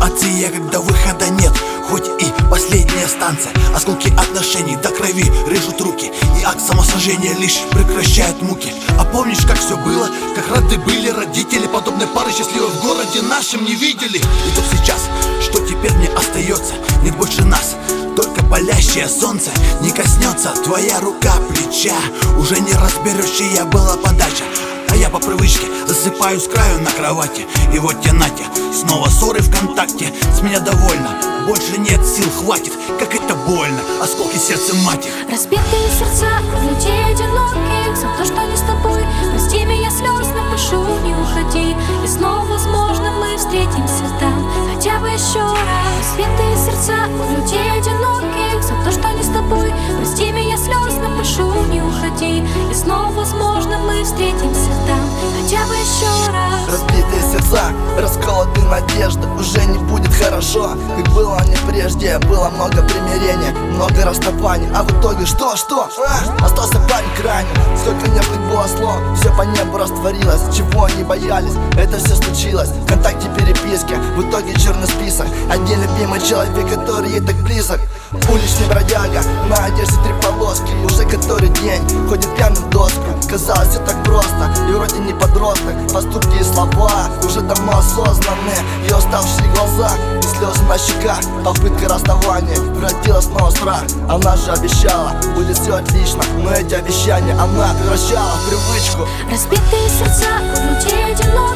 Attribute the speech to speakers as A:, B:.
A: ситуация, когда выхода нет, хоть и последняя станция. Осколки отношений до крови режут руки, и акт самосожжения лишь прекращает муки. А помнишь, как все было, как рады были родители, подобной пары счастливой в городе нашем не видели. И тут сейчас, что теперь мне остается? Нет больше нас, только палящее солнце. Не коснется твоя рука плеча, уже не разберешь, чья была подача. А я по привычке засыпаю с краю на кровати. И вот те нате, снова ссоры ВКонтакте. С меня довольно, больше нет сил, хватит. Как это больно, осколки сердца мать их.
B: Разбитые сердца людей одиноких, за то, что не с тобой. Прости меня, слез напишу, не уходи. И снова, возможно, мы встретимся там, хотя бы еще раз. Разбитые сердца людей одиноких, за то, что не с тобой. Прости меня, слез напишу, не уходи. И снова, возможно, мы встретимся там, хотя бы еще раз.
C: Разбитые сердца, расколотые надежды, уже не будет хорошо, как было не прежде. Было много примирения, много расставаний, а в итоге что? Остался парень крайним, сколько нервных было слов, все по небу растворилось. Чего они боялись, это все случилось. ВКонтакте переписки, в итоге черный список. Один любимый человек, который ей так близок. Уличный бродяга, на одежде 3 полоски. Уже который день ходит пьяным в доску. Казалось, все так просто, и вроде не подросток. Поступки и слова уже давно осознаны. Ее уставшие глаза и слезы на щеках. Попытка расставания превратилась снова в страх. Она же обещала, будет все отлично, но эти обещания она превращала в привычку.
B: Разбитые сердца людей одиноких,